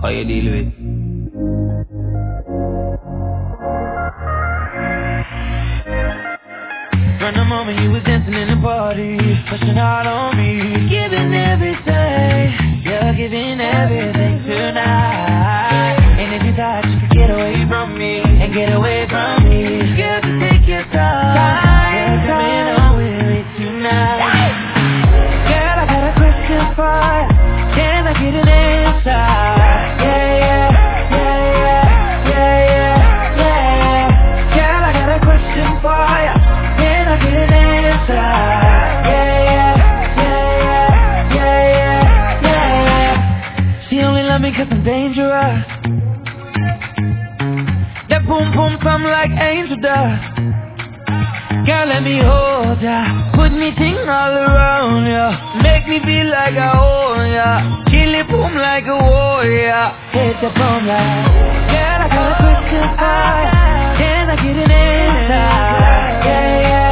How you deal with? From the moment you was dancing in the party, pushing hard on me, giving everything, you're giving everything tonight. And if you thought you could get away from me, and get away from me, scared to take your time, you're coming on with me tonight. Girl, I got a question for you, can I get an answer? Yeah, yeah, yeah, yeah, yeah, yeah, yeah. Girl, I got a question for you, can I get an answer? Yeah, yeah, yeah, yeah, yeah, yeah. She only love me 'cause I'm dangerous. That boom boom come like angel dust. Girl, let me hold ya, put me ting all around ya, make me feel like I own ya, kill it boom like a warrior, hit the boom like. Girl, I got a question for ya, can I get an answer? Yeah, yeah.